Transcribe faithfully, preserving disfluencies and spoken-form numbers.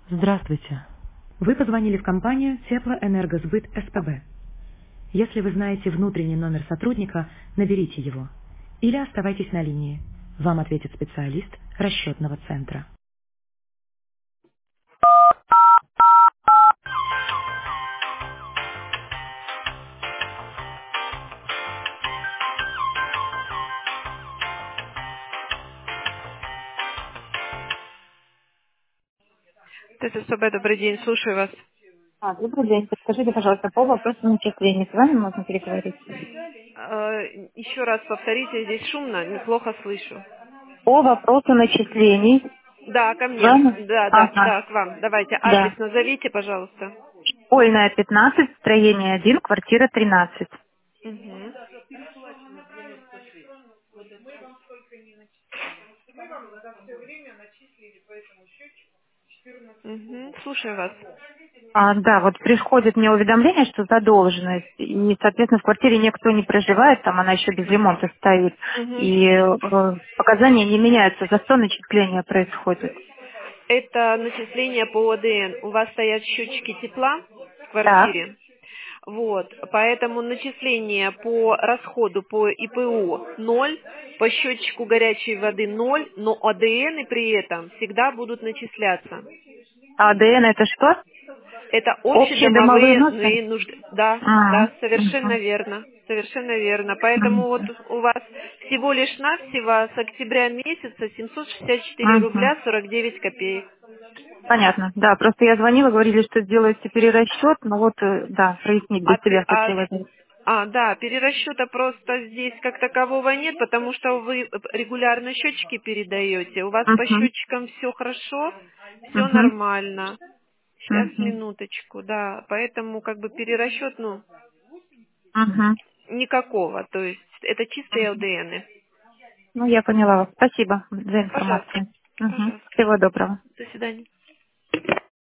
Здравствуйте. Вы позвонили в компанию Теплоэнергосбыт СПБ. Если вы знаете внутренний номер сотрудника, наберите его. Или оставайтесь на линии. Вам ответит специалист расчетного центра. Это СПБ, добрый день, слушаю вас. А, добрый день. Подскажите, пожалуйста, по вопросу начисления. С вами можно переговорить? Э, Еще раз повторите, здесь шумно, неплохо слышу. По вопросу начислений. Да, ко С мне. вами? Да, да, Ага, да, к вам. Давайте да. адрес назовите, пожалуйста. Школьная, пятнадцать, строение один, квартира тринадцать. Угу. Угу. Слушаю вас. А, да, вот приходит мне уведомление, что задолженность, и, соответственно, в квартире никто не проживает, там она еще без ремонта стоит, Угу. и э, показания не меняются, за что начисление происходит. Это начисление по О Д Н. У вас стоят счетчики тепла в Так, квартире. Вот, поэтому начисление по расходу по И П У ноль, по счетчику горячей воды ноль, но О Д Н при этом всегда будут начисляться. а Д Н это что? Это Общие домовые общедомовые взносы? нужды. Да, А, да, совершенно мгм, верно. Совершенно верно. Поэтому вот мгм, у вас всего лишь навсего с октября месяца семьсот шестьдесят четыре мгм. рубля сорок девять копеек. Понятно, да, просто я звонила, говорили, что сделаете перерасчет, но вот, э, да, прояснить для А, себя а, хотела. а, да, перерасчета просто здесь как такового нет, потому что вы регулярно счетчики передаете. У вас по Угу, счетчикам все хорошо, все угу, нормально. Сейчас, угу, минуточку, да. Поэтому как бы перерасчет, ну, угу. никакого. То есть это чистые Л Д Ны. Ну, я поняла вас. Спасибо за Пожалуйста, информацию. Угу. пожалуйста. Всего доброго. До свидания.